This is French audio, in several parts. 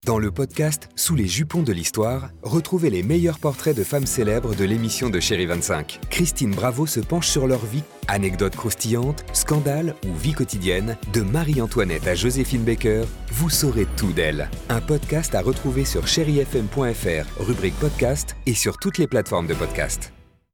Dans le podcast Sous les jupons de l'histoire, retrouvez les meilleurs portraits de femmes célèbres de l'émission de Chérie 25. Christine Bravo se penche sur leur vie. Anecdotes croustillantes, scandales ou vie quotidienne, de Marie-Antoinette à Joséphine Baker, vous saurez tout d'elle. Un podcast à retrouver sur chérifm.fr, rubrique podcast et sur toutes les plateformes de podcast.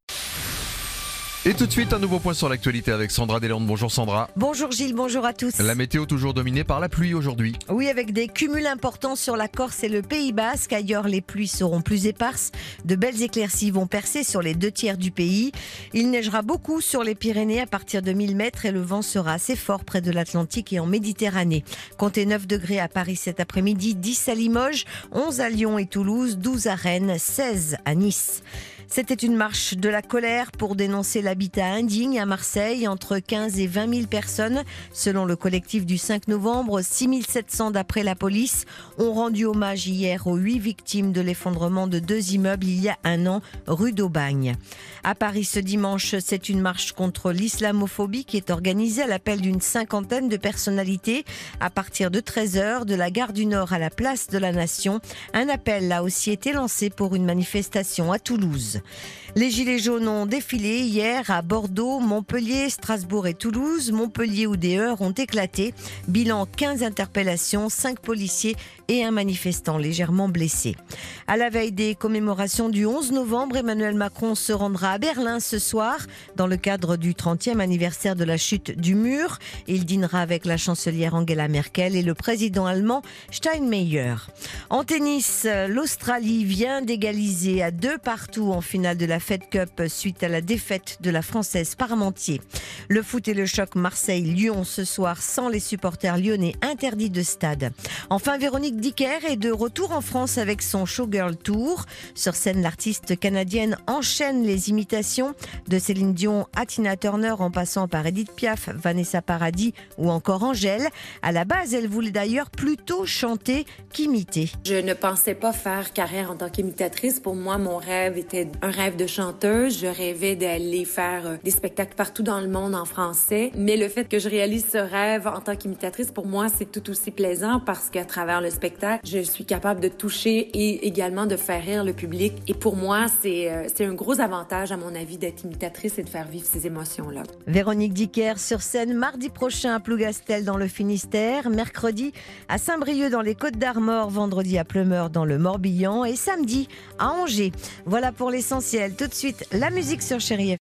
Et tout de suite, un nouveau point sur l'actualité avec Sandra Deslandes. Bonjour Sandra. Bonjour Gilles, bonjour à tous. La météo toujours dominée par la pluie aujourd'hui. Oui, avec des cumuls importants sur la Corse et le Pays Basque. Ailleurs, les pluies seront plus éparses. De belles éclaircies vont percer sur les 2/3 du pays. Il neigera beaucoup sur les Pyrénées à partir de 1000 mètres et le vent sera assez fort près de l'Atlantique et en Méditerranée. Comptez 9 degrés à Paris cet après-midi, 10 à Limoges, 11 à Lyon et Toulouse, 12 à Rennes, 16 à Nice. C'était une marche de la colère pour dénoncer l'habitat indigne à Marseille. Entre 15 et 20 000 personnes, selon le collectif du 5 novembre, 6 700 d'après la police, ont rendu hommage hier aux 8 victimes de l'effondrement de 2 immeubles il y a un an, rue d'Aubagne. À Paris ce dimanche, c'est une marche contre l'islamophobie qui est organisée à l'appel d'une 50aine de personnalités à partir de 13h de la gare du Nord à la place de la Nation. Un appel a aussi été lancé pour une manifestation à Toulouse. Les Gilets jaunes ont défilé hier à Bordeaux, Montpellier, Strasbourg et Toulouse. Montpellier où des heurts ont éclaté. Bilan 15 interpellations, 5 policiers et un manifestant légèrement blessé. À la veille des commémorations du 11 novembre, Emmanuel Macron se rendra à Berlin ce soir dans le cadre du 30e anniversaire de la chute du mur. Il dînera avec la chancelière Angela Merkel et le président allemand Steinmeier. En tennis, l'Australie vient d'égaliser à 2-2 en finale de la Fed Cup suite à la défaite de la Française Parmentier. Le foot et le choc Marseille-Lyon ce soir sans les supporters lyonnais interdits de stade. Enfin, Véronique Dicker est de retour en France avec son Showgirl Tour. Sur scène, l'artiste canadienne enchaîne les imitations de Céline Dion à Tina Turner en passant par Edith Piaf, Vanessa Paradis ou encore Angèle. À la base, elle voulait d'ailleurs plutôt chanter qu'imiter. Je ne pensais pas faire carrière en tant qu'imitatrice. Pour moi, mon rêve était un rêve de chanteuse. Je rêvais d'aller faire des spectacles partout dans le monde en français. Mais le fait que je réalise ce rêve en tant qu'imitatrice, pour moi, c'est tout aussi plaisant parce qu'à travers le spectacle, je suis capable de toucher et également de faire rire le public. Et pour moi, c'est un gros avantage, à mon avis, d'être imitatrice et de faire vivre ces émotions-là. Véronique Dicker sur scène mardi prochain à Plougastel dans le Finistère, mercredi à Saint-Brieuc dans les Côtes-d'Armor, vendredi à Pleumeur dans le Morbihan et samedi à Angers. Voilà pour l'essentiel. Tout de suite, la musique sur Chérie FM.